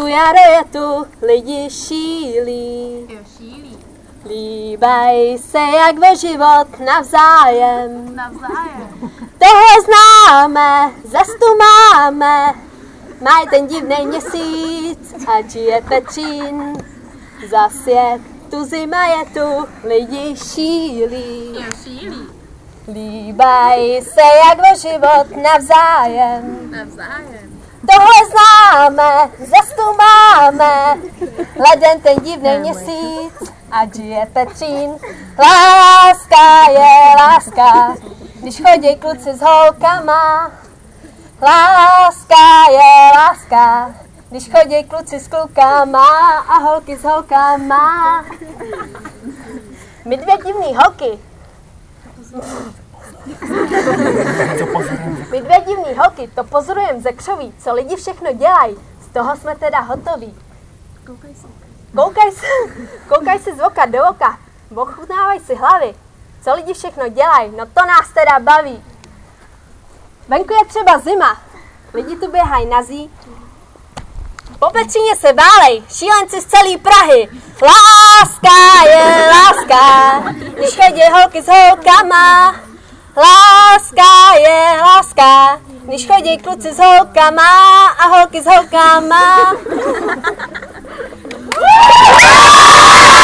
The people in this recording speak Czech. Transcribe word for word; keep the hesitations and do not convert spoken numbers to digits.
tu jaro je tu, lidi šílí. Jo, šílí. Líbej se jak o život navzájem. Navzájem. Toho známe, zas tu máme. Má ten divnej měsíc, ať je Petřín. Zas je tu zima, je tu, lidi šílí. Jo, šílí. Líbej se jak o život navzájem. Navzájem. Toho známe, zas tu máme. Leden ten divnej měsíc, ať je Petřín. Láska je láska, když chodí kluci s holkama. Láska je láska, když chodí kluci s klukama a holky s holkama. My dvě divný holky. My dvě divný holky to pozorujeme ze křoví, co lidi všechno dělají. Z toho jsme teda hotoví. Koukaj se. Koukaj se, koukaj si z oka do oka, ochutnávaj si hlavy. Co lidi všechno dělají, no to nás teda baví. Venku je třeba zima, lidi tu běhají nazí. Po Petříně se válej, šílenci z celé Prahy. Láska je láska, když chodí holky s holkama. Láska je láska, když chodí kluci s holkama a holky s holkama.